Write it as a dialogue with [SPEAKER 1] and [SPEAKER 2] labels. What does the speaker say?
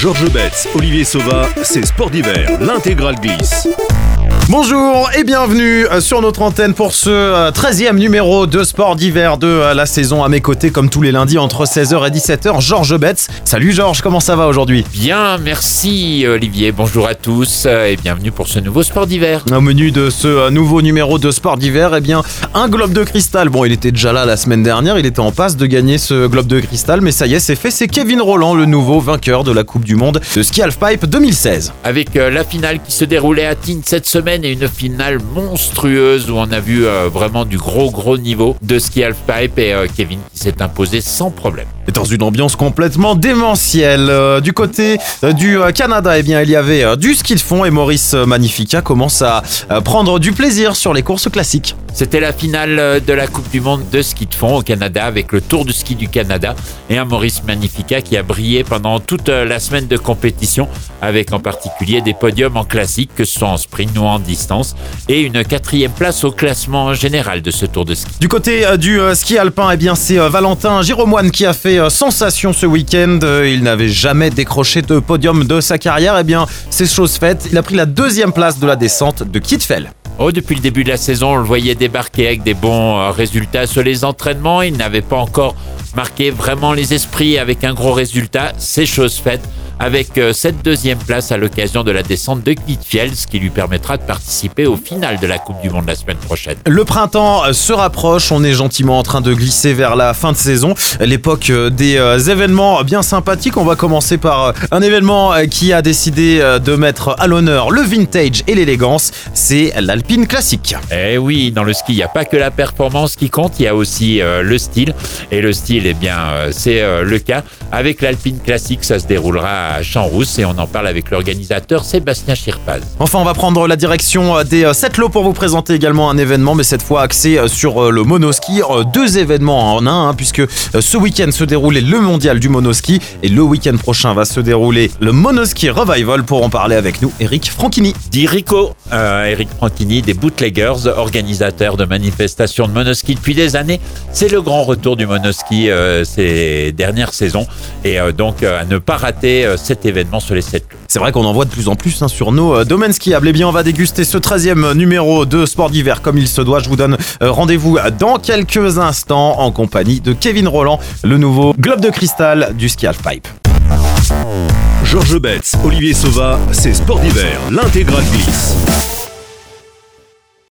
[SPEAKER 1] Georges Betts, Olivier Sauva, c'est Sport d'hiver, l'intégrale glisse.
[SPEAKER 2] Bonjour et bienvenue sur notre antenne pour ce 13e numéro de Sport d'hiver de la saison. À mes côtés, comme tous les lundis, entre 16h et 17h, Georges Betts. Salut Georges, comment ça va aujourd'hui ?
[SPEAKER 3] Bien, merci Olivier. Bonjour à tous et bienvenue pour ce nouveau Sport d'hiver.
[SPEAKER 2] Au menu de ce nouveau numéro de Sport d'hiver, eh bien, un globe de cristal. Bon, il était déjà là la semaine dernière, il était en passe de gagner ce globe de cristal, mais ça y est, c'est fait. C'est Kevin Rolland, le nouveau vainqueur de la Coupe du Monde de ski halfpipe 2016.
[SPEAKER 3] Avec la finale qui se déroulait à Tignes cette semaine et une finale monstrueuse où on a vu vraiment du gros niveau de ski halfpipe et Kevin qui s'est imposé sans problème.
[SPEAKER 2] Et dans une ambiance complètement démentielle. Du côté du Canada, eh bien, il y avait du ski de fond et Maurice Magnifica commence à prendre du plaisir sur les courses classiques.
[SPEAKER 3] C'était la finale de la Coupe du Monde de ski de fond au Canada avec le Tour du ski du Canada et un Maurice Magnifica qui a brillé pendant toute la semaine de compétition avec en particulier des podiums en classique, que ce soit en sprint ou en distance, et une 4e place au classement général de ce Tour de ski.
[SPEAKER 2] Du côté du ski alpin, eh bien, c'est Valentin Giromoine qui a fait sensation ce week-end. Il n'avait jamais décroché de podium de sa carrière. Eh bien, c'est chose faite. Il a pris la 2e place de la descente de Kitzfeld.
[SPEAKER 3] Depuis le début de la saison, on le voyait débarquer avec des bons résultats sur les entraînements. Il n'avait pas encore marqué vraiment les esprits avec un gros résultat. C'est chose faite avec cette 2e place à l'occasion de la descente de Kitzfeld, ce qui lui permettra de participer au final de la Coupe du Monde la semaine prochaine.
[SPEAKER 2] Le printemps se rapproche, on est gentiment en train de glisser vers la fin de saison, l'époque des événements bien sympathiques. On va commencer par un événement qui a décidé de mettre à l'honneur le vintage et l'élégance, c'est l'Alpine Classique.
[SPEAKER 3] Eh oui, dans le ski, il n'y a pas que la performance qui compte, il y a aussi le style. Et le style, eh bien, c'est le cas. Avec l'Alpine Classique, ça se déroulera à Champs-Rousse et on en parle avec l'organisateur Sébastien Schirpaz.
[SPEAKER 2] Enfin, on va prendre la direction des 7 lots pour vous présenter également un événement, mais cette fois axé sur le monoski. 2 événements en un, puisque ce week-end se déroulait le mondial du monoski et le week-end prochain va se dérouler le Monoski Revival. Pour en parler avec nous, Eric Franchini.
[SPEAKER 3] Dit Rico, Eric Franchini des Bootleggers, organisateur de manifestations de monoski depuis des années. C'est le grand retour du monoski ces dernières saisons et donc à ne pas rater cet événement sur les 7 lots.
[SPEAKER 2] C'est vrai qu'on en voit de plus en plus sur nos domaines skiables. Eh bien, on va déguster ce 13e numéro de Sport d'hiver comme il se doit. Je vous donne rendez-vous dans quelques instants en compagnie de Kevin Rolland, le nouveau globe de cristal du ski halfpipe.
[SPEAKER 1] Georges Betts, Olivier Sauva, c'est Sport d'hiver, l'intégrale glisse.